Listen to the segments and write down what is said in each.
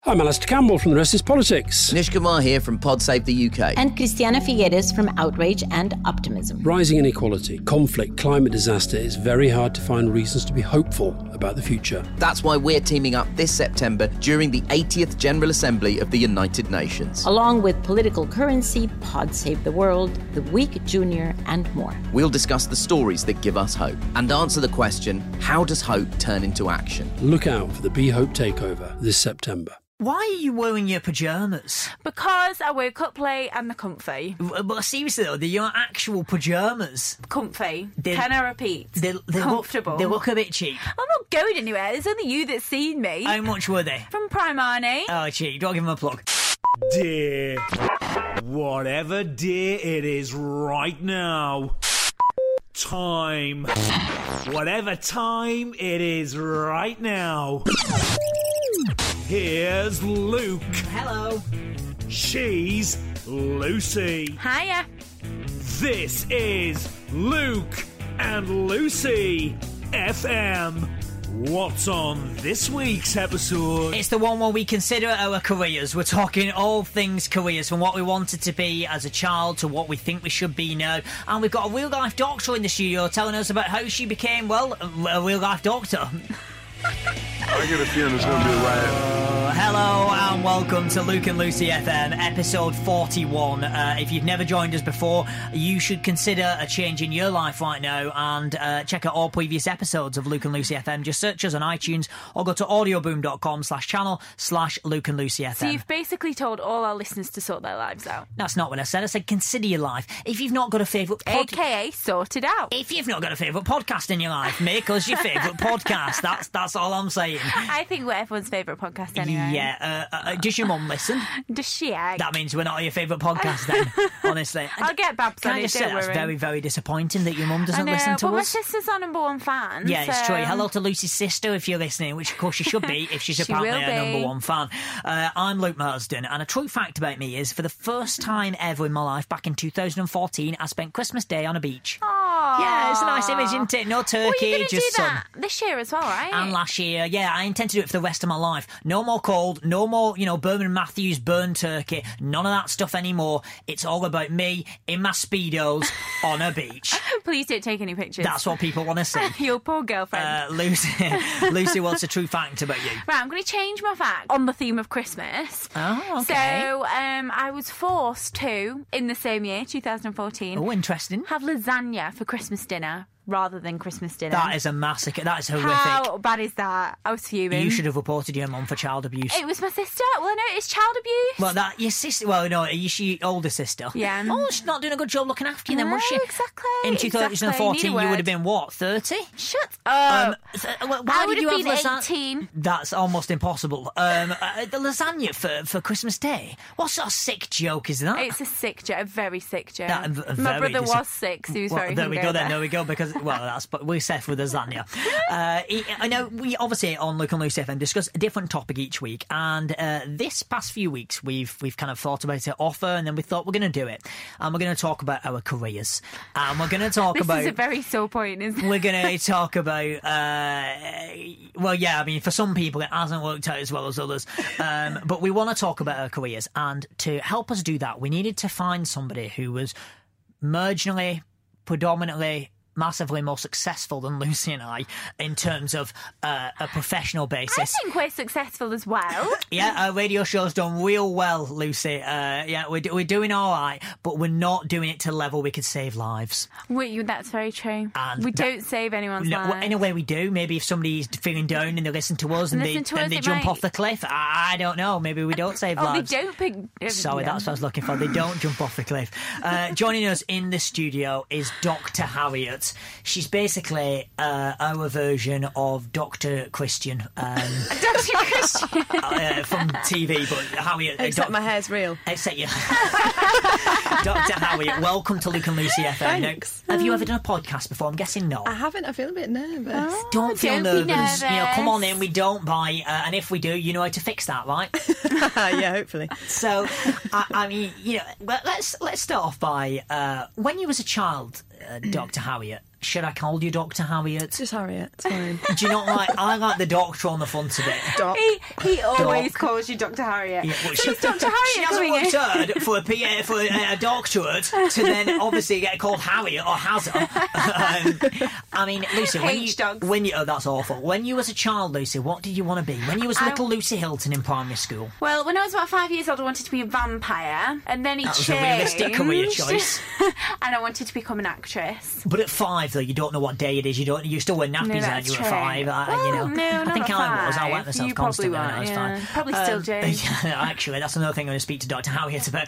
I'm Alistair Campbell from The Rest is Politics. Anish Kumar here from Pod Save the UK. And Christiana Figueres from Outrage and Optimism. Rising inequality, conflict, climate disaster, it's very hard to find reasons to be hopeful about the future. That's why we're teaming up this September during the 80th General Assembly of the United Nations. Along with Political Currency, Pod Save the World, The Week Junior, and more. We'll discuss the stories that give us hope and answer the question, how does hope turn into action? Look out for the Be Hope Takeover this September. Why are you wearing your pyjamas? Because I woke up late and they're comfy. But seriously though, they're your actual pyjamas. Comfy. Can I repeat? They comfortable. They look a bit cheap. I'm not going anywhere. It's only you that's seen me. How much were they? From Primani. Oh, cheap. Don't give them a plug. Dear. Whatever dear it is right now. Time. Whatever time it is right now. Here's Luke. Hello. She's Lucy. Hiya. This is Luke and Lucy FM. What's on this week's episode? It's the one where we consider our careers. We're talking all things careers, from what we wanted to be as a child to what we think we should be now. And we've got a real-life doctor in the studio telling us about how she became, well, a real-life doctor. I get a feeling it's going to be a ride. Hello and welcome to Luke and Lucy FM, episode 41. If you've never joined us before, you should consider a change in your life right now and check out all previous episodes of Luke and Lucy FM. Just search us on iTunes or go to audioboom.com/channel/Luke and Lucy FM. So you've basically told all our listeners to sort their lives out. That's not what I said. I said consider your life. If you've not got a favourite AKA sort it out. If you've not got a favourite podcast in your life, make us your favourite podcast. That's all I'm saying. I think we're everyone's favourite podcast anyway. Yeah. Does your mum listen? Does she? That means we're not your favourite podcast then, honestly. I'll get Babs on it, don't worry. That's very, very disappointing that your mum doesn't listen to us. My sister's our number one fan. Yeah, it's true. Hello to Lucy's sister if you're listening, which of course she should be if she's apparently our number one fan. I'm Luke Marsden, and a true fact about me is for the first time ever in my life, back in 2014, I spent Christmas Day on a beach. Aww. Yeah, it's a nice image, isn't it? No turkey, well, just do sun. that this year as well, right? And last year, yeah, I intend to do it for the rest of my life. No more cold, no more, Berman Matthews burn turkey, none of that stuff anymore. It's all about me in my Speedos on a beach. Please don't take any pictures. That's what people want to see. Your poor girlfriend. Lucy wants a true fact about you. Right, I'm going to change my fact on the theme of Christmas. Oh, okay. So, I was forced to, in the same year, 2014... Oh, interesting. ...have lasagna for Christmas dinner rather than Christmas dinner. That is a massacre. That is horrific. How bad is that? I was fuming. You should have reported your mum for child abuse. It was my sister. Well, I know it's child abuse. Well, your sister... Well, no, is she older sister? Yeah. Oh, she's not doing a good job looking after you then, was she? Exactly. In 2014, you would have been, what, 30? Shut up. Why I would did you have been lasagna? 18. That's almost impossible. The lasagna for Christmas Day? What sort of sick joke is that? It's a sick joke, a very sick joke. My brother was sick, so he was very There we hungover. go, there we go, because, we're safe with lasagna. I know we obviously on Luke and Lucy FM discuss a different topic each week, and this past few weeks we've kind of thought about it offer, and then we thought we're going to do it, and we're going to talk about our careers, and we're going to talk this about... This is a very sore point, isn't it? We're going to talk about... for some people it hasn't worked out as well as others, but we want to talk about our careers, and to help us do that we needed to find somebody who was marginally, predominantly, massively more successful than Lucy and I in terms of a professional basis. I think we're successful as well. Yeah, our radio show's done real well, Lucy. We're doing all right, but we're not doing it to the level we could save lives. That's very true. And we don't save anyone's lives. In a way we do. Maybe if somebody's feeling down and they listen to us and they jump off the cliff, I don't know. Maybe we don't save lives. They don't pick... Sorry, that's what I was looking for. They don't jump off the cliff. Joining us in the studio is Dr. Harriet. She's basically our version of Dr. Christian. Dr. Christian? From TV, but Harriet... Except my hair's real. Except you. Dr. Harriet, welcome to Luke and Lucy FM. Thanks. Now, have you ever done a podcast before? I'm guessing no. I haven't. I feel a bit nervous. Don't feel don't be nervous. nervous. Come on in, we don't bite. And if we do, you know how to fix that, right? Yeah, hopefully. So, let's start off by when you was a child, Dr. Harriet. should I call you Dr. Harriet? Just Harriet, it's fine. Do you not like? I like the doctor on the front of it. Doc. He always calls you Dr. Harriet. Yeah, well, so it's Dr. She Harriet hasn't coming worked in. hard for a doctorate to then obviously get called Harriet or Hazard. I mean, Lucy, when you that's awful. When you was a child, Lucy, what did you want to be? When you was little Lucy Hilton in primary school? Well, when I was about 5 years old, I wanted to be a vampire, and then it That was changed. a realistic career choice. And I wanted to become an actress. But at 5, though, you don't know what day it is. You still wear nappies, No, aren't that's you? true. At 5, Well, you know. no, I not think at I was. I 5. wet myself You probably constantly when I weren't, was yeah. 5. Probably still do. Actually, that's another thing I'm going to speak to Dr. Harriet about.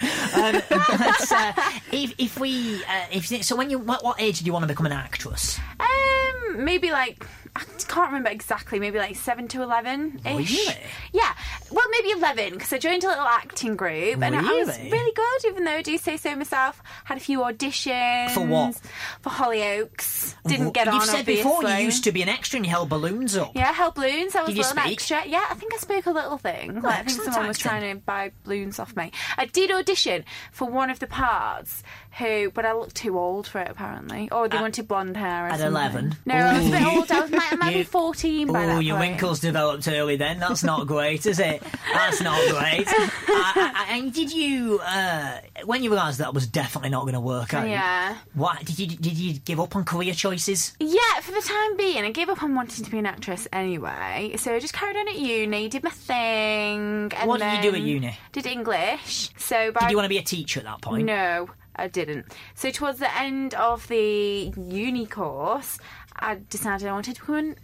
So what age did you want to become an actress? Maybe like, I can't remember exactly, maybe like 7 to 11-ish. Really? Yeah. Well, maybe 11, because I joined a little acting group, and I was Really? really good, even though I do say so myself. Had a few auditions. For what? For Hollyoaks. Didn't get on, You've said obviously. before you used to be an extra and you held balloons up. Yeah, I held balloons. I was Did a you little speak? extra. Yeah, I think I spoke a little thing. Like, I think excellent someone was acting. trying to buy balloons off me. I did audition for one of the parts, but I looked too old for it, apparently. Or they wanted blonde hair or At something. 11? No, I was a bit Ooh. old. I might be 14 by that Oh, your point. wrinkles developed early then. That's not great, is it? That's not great. And did you, when you realised that was definitely not going to work out? Yeah. What did you give up on career choices? Yeah, for the time being, I gave up on wanting to be an actress anyway. So I just carried on at uni, did my thing. And What did you do at then uni? Did English. So by Did you want to be a teacher at that point? No, I didn't. So towards the end of the uni course, I decided I wanted to become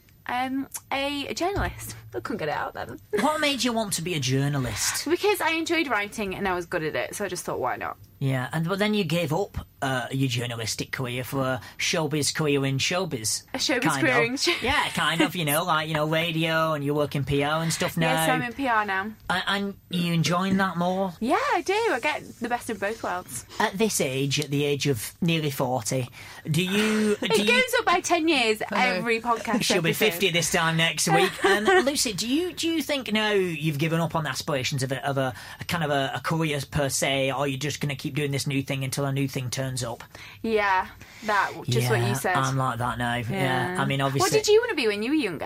a journalist. I couldn't get it out then. What made you want to be a journalist? Because I enjoyed writing and I was good at it, so I just thought, why not? Yeah, but then you gave up your journalistic career for a showbiz career in showbiz. A showbiz kind career of. in show- Yeah, kind of, radio, and you work in PR and stuff now. Yes, I'm in PR now. And you enjoying that more? Yeah, I do. I get the best of both worlds. At this age, at the age of nearly 40, do you... It goes up by 10 years every podcast She'll be episode. 50 this time next week. Lucy, do you think now you've given up on the aspirations of a kind of a career per se, or you're just going to keep doing this new thing until a new thing turns up? Yeah, what you said. I'm like that now. Yeah. I mean, obviously... What did you want to be when you were younger?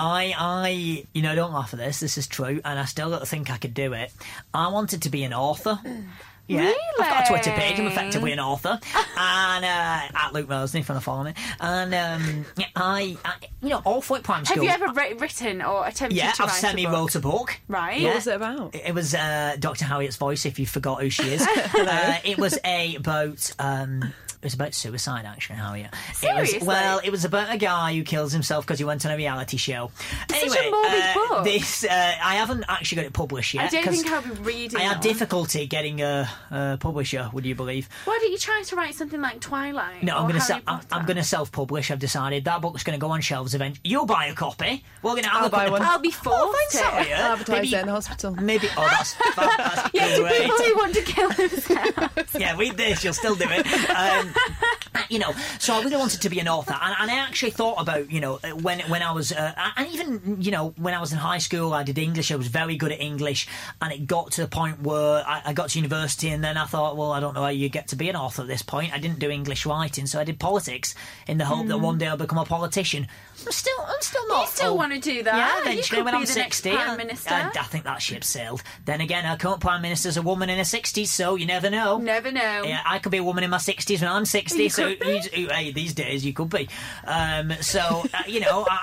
I don't laugh at this is true, and I still don't think I could do it. I wanted to be an author. Yeah, Really? I've got a Twitter page. I'm effectively an author, and at Luke Mosley, if you want to follow me. And I all through primary school. Have you ever written or attempted Yeah, to I've write a book? semi-wrote a book. Right. Yeah. What was it about? It was Dr. Harriet's voice, if you forgot who she is. It was about suicide, actually, Harriet. Seriously? It was about a guy who kills himself because he went on a reality show. Such Anyway, a morbid book. I haven't actually got it published yet. I don't 'cause think I'll be reading I had that one. difficulty getting a publisher, would you believe? Why don't you try to write something like Twilight? No, or I'm Harry going Potter? to self-publish. I've decided that book's going to go on shelves eventually. You'll buy a copy. We're going to have I'll a buy one. I'll be forced Thanks, to. Harriet. I'll advertise Maybe- it in the hospital. Maybe. Oh, that's Yeah, to great. people who want to kill themselves. Yeah, read this, you'll still do it. So I really wanted to be an author, and I actually thought about, when I was, and even, when I was in high school, I did English. I was very good at English, and it got to the point where I got to university, and then I thought, well, I don't know how you get to be an author at this point. I didn't do English writing, so I did politics in the hope that one day I'll become a politician. I'm still not. You still want to do that? Yeah, You eventually could when be I'm the next 60. Prime Minister. I think that ship sailed. Then again, our current Prime Minister's a woman in her 60s, so you never know. Never know. Yeah, I could be a woman in my 60s when I'm 60, You so could be. hey, these days you could be. You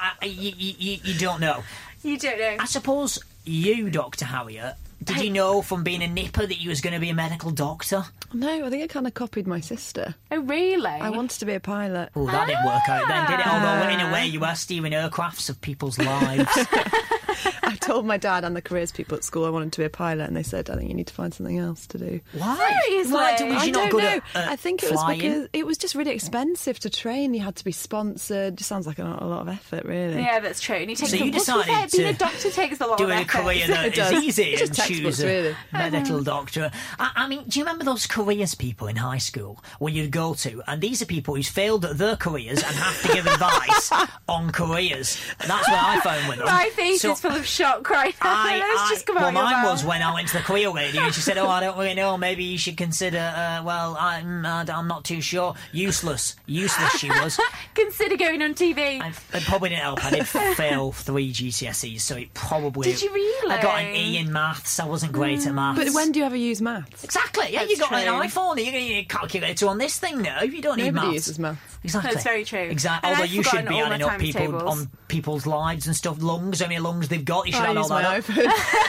don't know. You don't know. I suppose you, Dr. Harriet, did you know from being a nipper that you was going to be a medical doctor? No, I think I kind of copied my sister. Oh, really? I wanted to be a pilot. Oh, that didn't work out then, did it? Although, in a way, you are steering aircrafts of people's lives. I told my dad and the careers people at school I wanted to be a pilot, and they said, I think you need to find something else to do. Why? Seriously? Why was I you not don't good know. at I think it was flying? because it was just really expensive to train. You had to be sponsored. Just sounds like a lot of effort, really. Yeah, that's true. And it takes So you to be fair, decided being a to doctor takes a lot do of a effort. career that It is does. easy It's just and choose textbooks, a really. medical doctor. I mean, do you remember those careers people in high school where you'd go to, and these are people who's failed at their careers and have to give advice on careers. That's what I found with them. My face So- is full of shock crying. Let's just come out. Well, mine was when I went to the career lady and she said, "Oh, I don't really know. Maybe you should consider." I'm not too sure. Useless she was. Consider going on TV. It probably didn't help. I did fail 3 GCSEs, so it probably. Did you really? I got an E in maths. I wasn't great at maths. But when do you ever use maths? Exactly. Yeah, That's you got true. an iPhone. You're going to need a calculator on this thing now. You don't need Nobody maths. uses maths. Exactly. That's very true. Exactly. And Although I've you should forgotten be all adding my up people timetables. on people's lives and stuff, lungs, how many lungs they've got. You should I add all use my that iPhone.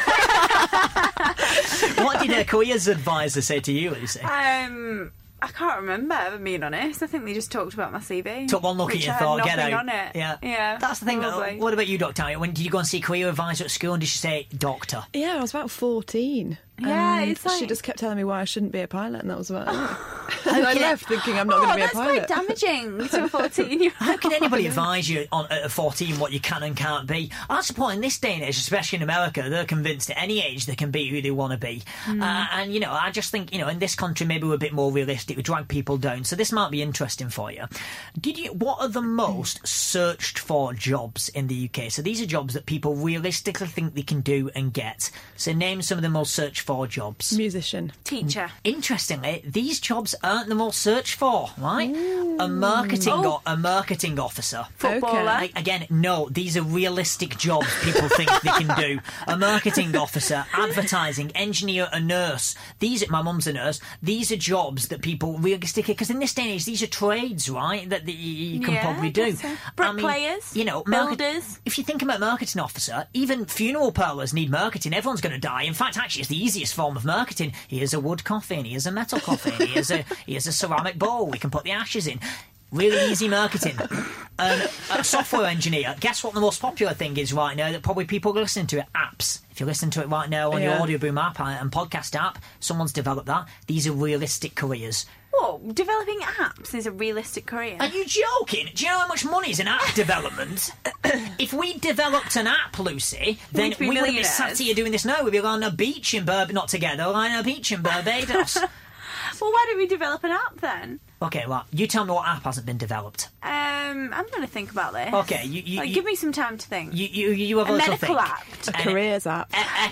up. What did a careers advisor say to you, Lucy? I can't remember, if I'm being honest. I think they just talked about my CV. Took one look at which you and had thought, get nothing out. on it. Yeah. That's the thing. probably. What about you, Dr. Harriet? When did you go and see a career advisor at school and did she say doctor? Yeah, I was about 14. Yeah, and it's like- she just kept telling me why I shouldn't be a pilot, and that was about it. And I left thinking I'm not going to be a that's pilot. quite damaging to a 14-year-old. How can anybody advise you at 14 what you can and can't be? That's the point in this day and age, especially in America. They're convinced at any age they can be who they want to be. And, I just think, in this country, maybe we're a bit more realistic. We drag people down. So this might be interesting for you. What are the most searched for jobs in the UK? So these are jobs that people realistically think they can do and get. So name some of the most searched for jobs. Musician. Teacher. Interestingly, these jobs aren't the most searched for, right? A marketing officer. Footballer. Okay. Again, no, these are realistic jobs people think they can do. A marketing officer, advertising, engineer, a nurse. My mum's a nurse. These are jobs that people realistically, because in this day and age, these are trades, right? That you can Yeah, probably I do. guess so. Bricklayers, builders. If you think about marketing officer, even funeral parlours need marketing. Everyone's going to die. In fact, actually, it's the easiest form of marketing. Here's a wood coffin. Here's a metal coffin. Here's a ceramic bowl. We can put the ashes in. Really easy marketing. A software engineer. Guess what the most popular thing is right now that probably people are listening to it? Apps. If you're listening to it right now on your Audio Boom app and podcast app, someone's developed that. These are realistic careers. Whoa, developing apps is a realistic career. Are you joking? Do you know how much money is in app development? If we developed an app, Lucy, then We'd be we wouldn't be millionaires. sat here doing this now. We'd be on a beach in not together, on a beach in Barbados. Well, why don't we develop an app then? Okay, well, you tell me what app hasn't been developed. I'm going to think about this. Okay, give me some time to think. You have a A little medical think. app. A careers app.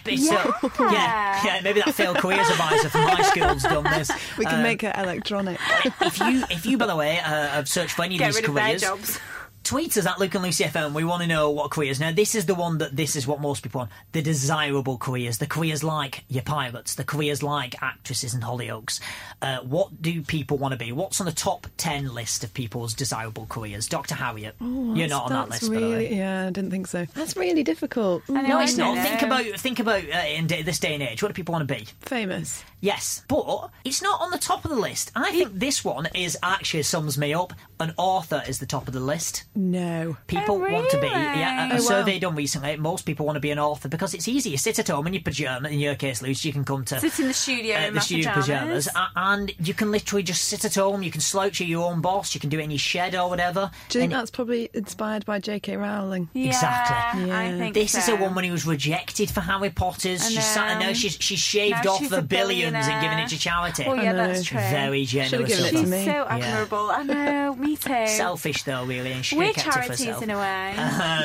Yeah, maybe that failed careers advisor from high school's done this. We can make it electronic. If you, by the way, have searched for any Get of these rid of their careers, jobs. tweet us at Luke and Lucy FM. We want to know what careers. Now, this is the one this is what most people want. The desirable careers. The careers like your pilots. The careers like actresses in Hollyoaks. What do people want to be? What's on the top 10 list of people's desirable careers? Dr. Harriet, you're not on that list, by the way. Yeah, I didn't think so. That's really difficult. No, it's not. know. Think about in this day and age. What do people want to be? Famous. Yes, but it's not on the top of the list. I think this one is actually sums me up. An author is the top of the list. No. People Oh, want to be. really? Yeah, a survey done recently. Most people want to be an author because it's easy. You sit at home in your pyjamas. In your case, Lucy, you can come to Sit in the studio in the my studio pyjamas. and you can literally just sit at home. You can slouch at your own boss. You can do it in your shed or whatever. Do you think And that's probably inspired by J.K. Rowling? Yeah, Exactly. I Yeah. think This so. is a woman who was rejected for Harry Potter's. I She's sat and know. now she's shaved Now off she's the a billions and given billionaire. it to charity. Oh, yeah, know. that's true. Very generous. Should've given it of to her. She's me. so admirable. I know, me too. Selfish though, really, and she We're kept it for charities herself. in a way.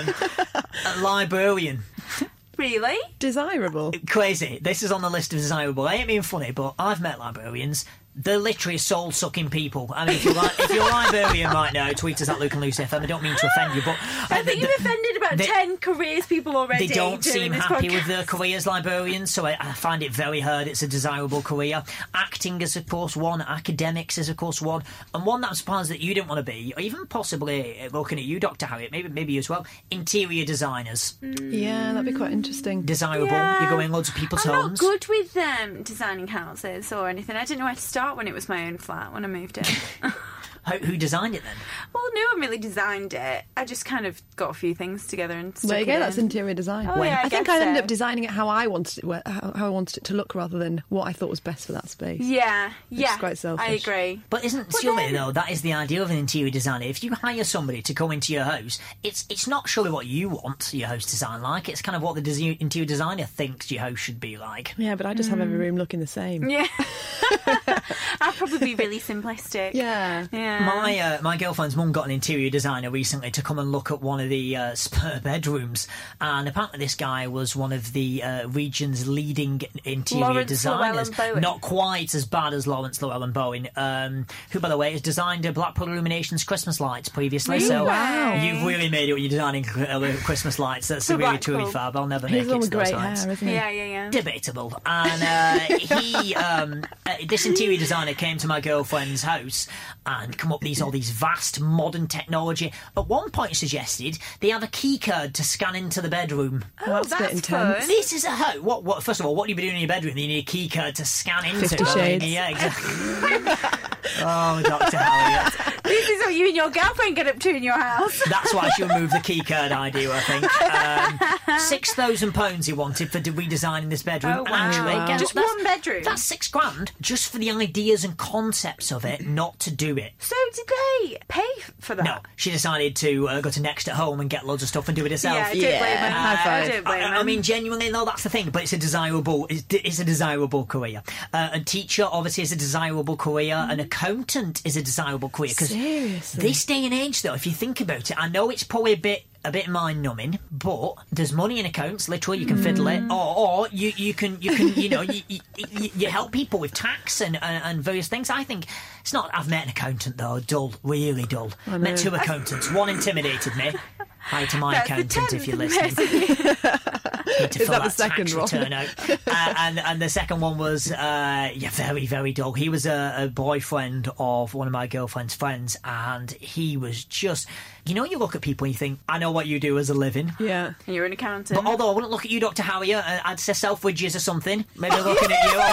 A librarian. Really? Desirable. Crazy. This is on the list of desirable. I ain't being funny, but I've met librarians. They're literally soul-sucking people. I mean, if you're a librarian right now, tweet us at Luke and Lucy FM. I don't mean to offend you, but I think you've offended about 10 careers people already. They don't doing seem this happy podcast. with their careers, librarians, so I find it very hard. It's a desirable career. Acting is, of course, one. Academics is, of course, one. And one that I'm surprised that you didn't want to be, or even possibly, looking at you, Dr. Harriet, maybe you as well, interior designers. Yeah, that'd be quite interesting. Desirable. Yeah. You go in loads of people's I'm homes. not good with designing houses or anything. I didn't know where to start when it was my own flat when I moved in. Who designed it then? Well, no one really designed it. I just kind of got a few things together and stuck There you it go. in. That's interior design. Oh, yeah, I think guess I ended so. up designing it how I wanted it, how I wanted it to look, rather than what I thought was best for that space. Yeah, yeah. quite selfish. I agree. But isn't surely though that is the idea of an interior designer? If you hire somebody to come into your house, it's not surely what you want your house design like. It's kind of what the interior designer thinks your house should be like. Yeah, but I just have every room looking the same. Yeah. I'll probably be really simplistic. Yeah. My girlfriend's mum got an interior designer recently to come and look at one of the spare bedrooms, and apparently this guy was one of the region's leading interior Lawrence designers. Llewellyn-Bowen. Not quite as bad as Lawrence Llewellyn-Bowen, who, by the way, has designed Blackpool Illuminations Christmas lights previously. Really? So Wow. you've really made it when you're designing Christmas lights. That's For really Blackpool. truly fab. I'll never He's make the one it with to those great heights. hair, isn't he? Yeah. Debatable. And this interior designer came to my girlfriend's house and come up with all these vast modern technology. At one point suggested they have a key card to scan into the bedroom. Well, that's a bit that's intense. fun. This is a how? What? First of all, what do you be doing in your bedroom? You need a key card to scan into. 50 Shades. Yeah, exactly. Oh, Dr. Harriet. This is what you and your girlfriend get up to in your house. That's why she'll move the key card idea, I think. £6,000 he wanted for redesigning this bedroom. Oh, And wow. actually, guess Just what? That's- one bedroom? That's £6,000 just for the ideas and concepts of it, not to do it. So did they pay for that? No, she decided to go to Next at Home and get loads of stuff and do it herself. Yeah, I don't blame her. High five. I don't blame her. I mean, genuinely, no, that's the thing. But it's a desirable career. And teacher obviously is a desirable career. An accountant is a desirable career. 'Cause Seriously? this day and age, though, if you think about it, I know it's probably a bit mind numbing, but there's money in accounts. Literally, you can fiddle it, or you can you help people with tax and various things. I think it's not. I've met an accountant though, dull, really dull. Met 2 accountants. One intimidated me. Hi to my That's the accountant if you're 10th listening. Need to Is fill that the second tax one? return out. And the second one was very, very dull. He was a boyfriend of one of my girlfriend's friends, and he was just, you look at people and you think, I know what you do as a living. Yeah. And you're an accountant. But although I wouldn't look at you, Dr. Harriet, I'd say Selfridges or something. Maybe looking at you.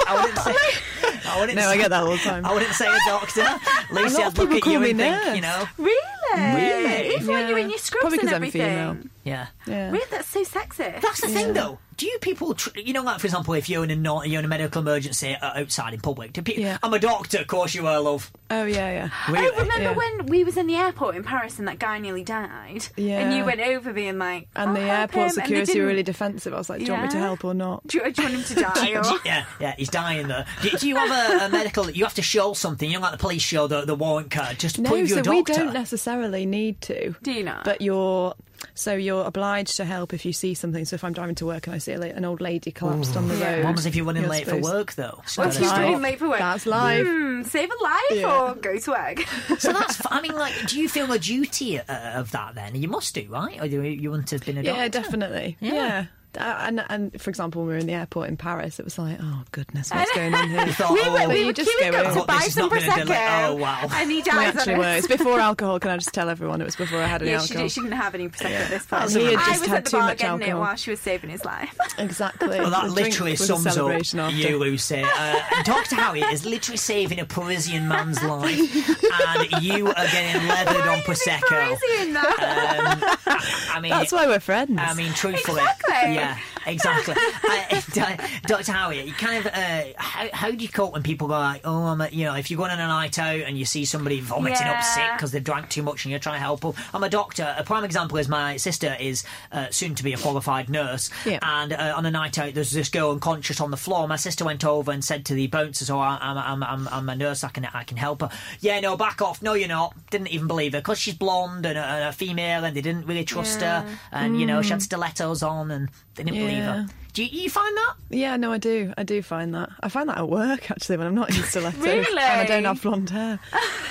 I wouldn't No, say, I get that all the time. I wouldn't say a doctor. Lucy, lot I'd of look people at call you me and think, nurse. Really? Really? Even when you're in your scrubs Probably and 'cause I'm everything. female. Yeah. Yeah. Really? That's so sexy. That's the thing, though. Do you people, like for example, if you're in a medical emergency outside in public, do people, Yeah. I'm a doctor, of course you are, love. Oh, yeah. Really? I remember Yeah. when we was in the airport in Paris and that guy nearly died. Yeah. And you went over being like, And I'll the help airport him, and they security were didn't. really defensive. I was like, do you want me to Yeah. help or not? Do you want him to die? Or... Yeah, he's dying though. Do you have a medical? You have to show something. Like the police show the warrant card just to No, prove you're so a we doctor. don't necessarily need to. Do you not? But you're obliged to help if you see something. So if I'm driving to work and I see an old lady collapsed on the road. What happens if you're running you're late for supposed- work though? What That's if you're life. running late for work? That's life. Save a life Yeah. or go to work. So that's. I mean, like, do you feel a duty of that then? You must do, right? Or you wouldn't have been a doctor? Yeah, definitely. Yeah. And for example, when we were in the airport in Paris, it was like, oh goodness, what's going on here? You thought, we oh, were you just queuing go up in. to This buy is some not gonna delay- Prosecco. oh, wow. And he We dies on actually us. were. It's before alcohol. Can I just tell everyone? It was before I had any Yeah, alcohol. she didn't have any Prosecco at this point. And he had I just was had at the too bar much getting it alcohol. while she was saving his life. Exactly. Well, that The drink literally was a sums up celebration after. you, Lucy. Dr. Harriet is literally saving a Parisian man's life, and you are getting leathered on Prosecco. Parisian, though. I mean, That's why we're friends. I mean, truthfully, Exactly. yeah, exactly. Dr. Harriet, you kind of how do you cope when people go like, oh, if you're going on a night out and you see somebody vomiting up sick because they've drank too much and you're trying to help them? I'm a doctor. A prime example is my sister is soon to be a qualified nurse, Yeah. and on a night out there's this girl unconscious on the floor. My sister went over and said to the bouncers, "Oh, I'm a nurse. I can help her." Yeah, no, back off. No, you're not. Didn't even believe her because she's blonde and a female, and they didn't really trust her. And she had stilettos on, and they didn't believe her. Do you find that? Yeah, no, I do. I do find that. I find that at work, actually, when I'm not in stilettos. Really? And I don't have blonde hair.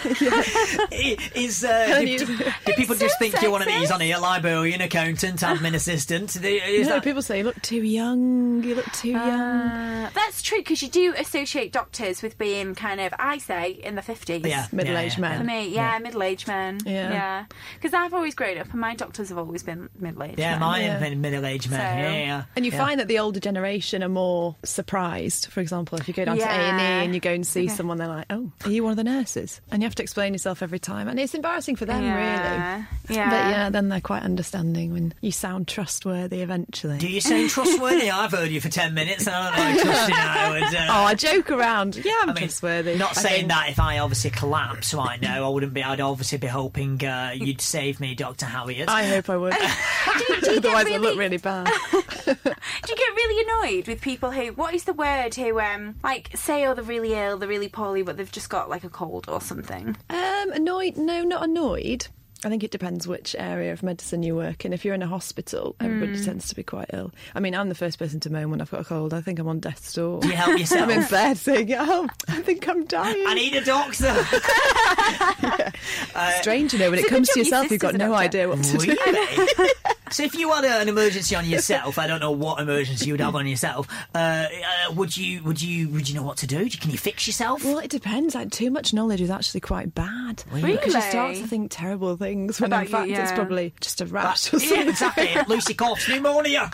Do people so just think you're one of these sexist. on here, librarian, accountant, admin assistant? People say, you look too young, you look too young. That's true, because you do associate doctors with being kind of, I say, in the 50s. Yeah. Middle-aged For men. me, middle-aged men. Yeah. Because I've always grown up and my doctors have always been middle-aged Yeah, men. mine Yeah. have been middle-aged men. So- Yeah. And you find that the older generation are more surprised. For example, if you go down to Yeah. A&E and you go and see Okay. someone, they're like, oh, are you one of the nurses? And you have to explain yourself every time. And it's embarrassing for them, really. Yeah. But yeah, then they're quite understanding when you sound trustworthy eventually. Do you sound trustworthy? I've heard you for 10 minutes and I don't know trusting I would... Oh, I joke around. Yeah, I'm I mean, trustworthy. Not I saying think. that if I obviously collapse right now, I wouldn't be. I'd obviously be hoping you'd save me, Dr. Harriet. I hope I would. Do you Otherwise, get I look really bad. Do you get really annoyed with people who, what is the word, who like say, oh, they're really ill, they're really poorly, but they've just got like a cold or something? Annoyed? No, not annoyed. I think it depends which area of medicine you work in. If you're in a hospital, everybody tends to be quite ill. I mean, I'm the first person to moan when I've got a cold. I think I'm on death's door. Do you help yourself? I'm in bed saying, oh, I think I'm dying. I need a doctor. Strange, you know, when it comes to yourself, you've got no idea what to do. Really? So if you had an emergency on yourself, I don't know what emergency you would have on yourself, would you know what to do? Can you fix yourself? Well, it depends. Like, too much knowledge is actually quite bad. Really? Because you start to think terrible things when in fact it's probably just a rash or something. Yeah, exactly. Lucy coughs, pneumonia.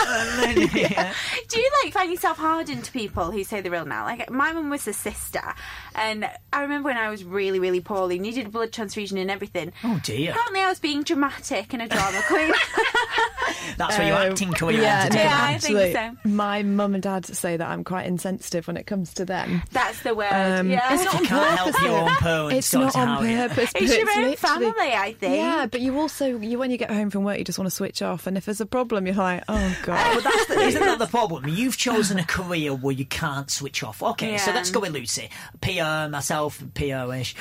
Do you like find yourself hardened to people who say they're ill now? Like, my mum was a sister, and I remember when I was really, really poorly, needed a blood transfusion and everything. Oh dear. Apparently I was being dramatic and a drama queen. That's where your acting career yeah, ended. no, Yeah, actually, I think so. my mum and dad say that I'm quite insensitive when it comes to them. That's the word. Yeah. It's not You on can't help purpose, your own though. parents. It's not on Harriet. purpose. but It's your own literally- family, I think. Yeah, but you also, when you get home from work, you just want to switch off. And if there's a problem, you're like, oh, God. But isn't that the problem? You've chosen a career where you can't switch off. Okay, so Yeah. let's go with Lucy. PR, myself, PR-ish.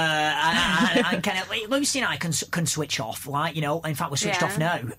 And kind of, Lucy and I can switch off, right? You know, in fact, we're switched Yeah. off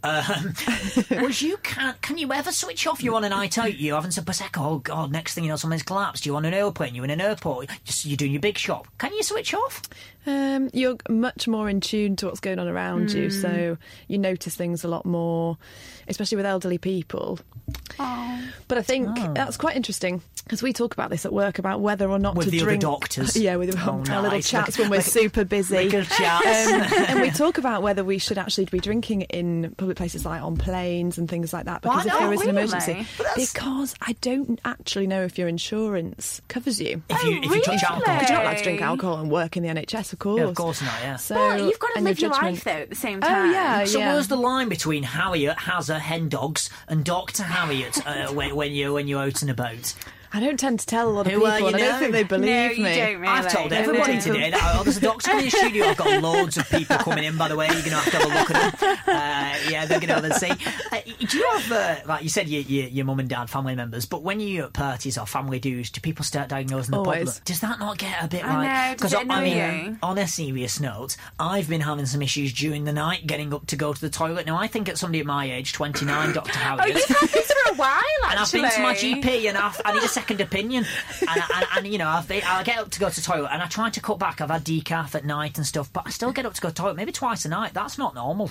now. Whereas you can't. Can you ever switch off? You're on a night out, you're having some Prosecco. Oh, God, next thing you know, something's collapsed. You're on an airplane, you're in an airport, you're doing your big shop. Can you switch off? You're much more in tune to what's going on around you, so you notice things a lot more, especially with elderly people. But I think that's quite interesting because we talk about this at work about whether or not With to the drink. other doctors. Yeah, with our little nice. chats when we're super busy. Little chats. And we talk about whether we should actually be drinking in public places like on planes and things like that because Why if there not? is an Really? emergency. Because I don't actually know if your insurance covers you. If you touch alcohol. Because you're not allowed to drink alcohol and work in the NHS, of course. Yeah, of course not, yeah. So, But you've got to and live your judgment- life, though, at the same time. Oh, yeah, So yeah. where's the line between Harriet, Hazza, Hen Dogs and Dr. Harriet when you're out and about? I don't tend to tell a lot of Who people, are you and I don't now? think they believe No, you me. don't really. I've told everybody today that there's a doctor in the studio. I've got loads of people coming in, by the way. You're going to have to have a look at them. Yeah, they're going to have a see. Do you have, like you said, your mum and dad, family members, but when you're at parties or family dues, do people start diagnosing the problem? Always. Does that not get a bit I like... know, does it annoy you? on a serious note, I've been having some issues during the night getting up to go to the toilet. Now, I think at somebody at my age, 29, Dr. Oh, Harriet... you've had this for a while, And I've actually. been to my GP and I need a second opinion. And you know, I get up to go to the toilet and I try to cut back. I've had decaf at night and stuff, but I still get up to go to the toilet maybe twice a night. That's not normal.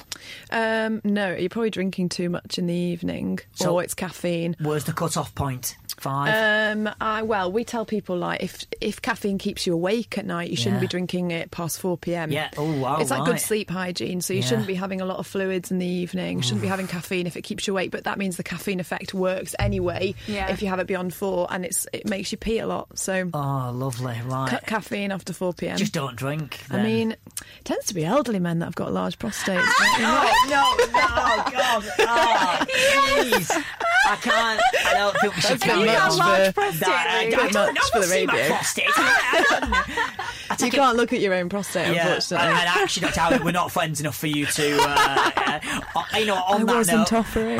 No, you're probably drinking too much in the evening, So- or it's caffeine. Where's the cut-off point? 5? Well, we tell people like if caffeine keeps you awake at night, you shouldn't Yeah. be drinking it past 4 p.m. Yeah. Oh, wow, It's like right. good sleep hygiene, so you Yeah. shouldn't be having a lot of fluids in the evening. You shouldn't be having caffeine if it keeps you awake, but that means the caffeine effect works anyway. Yeah. If you have it beyond 4, and it makes you pee a lot. So Oh, lovely. Right. cut caffeine after 4 p.m. Just don't drink. I then. mean, it tends to be elderly men that have got large prostates. Oh, no, God. Oh, jeez. I can't. I don't think we should That's tell bit you. much for- I bit don't know. much for the See my radio. prostate. I You take it- can't look at your own prostate, Yeah, unfortunately. and actually, Dr. Howard, we're not friends enough for you to, you know, on I that wasn't note. offering.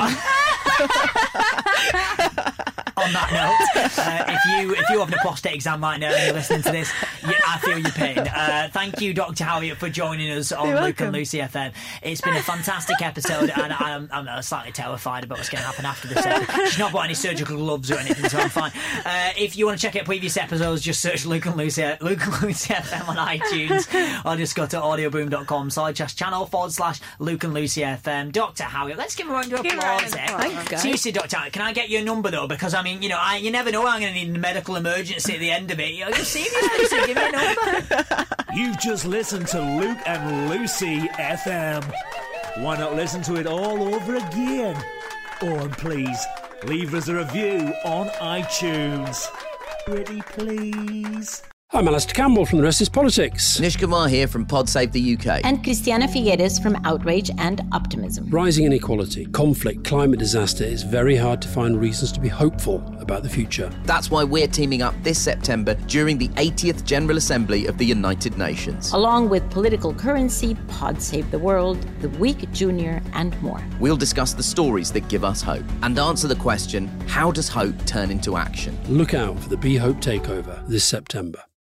On that note, if you have a prostate exam right now and you're listening to this, I feel your pain. Thank you, Dr. Harriet, for joining us on You're Luke and welcome. Lucy FM. It's been a fantastic episode, and I'm slightly terrified about what's going to happen after this episode. She's not bought any surgical gloves or anything, so I'm fine. If you want to check out previous episodes, just search Luke and Lucy FM on iTunes, or just go to audioboom.com/channel/Luke and Lucy FM. Dr. Harriet, let's give her a round of Give her a round applause. of eh? applause. Thanks, guys. Seriously, Dr. Harriet, can I get your number though? Because I mean, you know, you never know I'm going to need a medical emergency at the end of it. You know, you're serious, Lucy, give me a number. You've just listened to Luke and Lucy FM. Why not listen to it all over again? Oh, and please, leave us a review on iTunes. Pretty please. I'm Alistair Campbell from The Rest is Politics. Nish Kumar here from Pod Save the UK. And Christiana Figueres from Outrage and Optimism. Rising inequality, conflict, climate disaster, it's very hard to find reasons to be hopeful about the future. That's why we're teaming up this September during the 80th General Assembly of the United Nations. Along with Political Currency, Pod Save the World, The Week Junior, and more. We'll discuss the stories that give us hope and answer the question, how does hope turn into action? Look out for the Be Hope Takeover this September.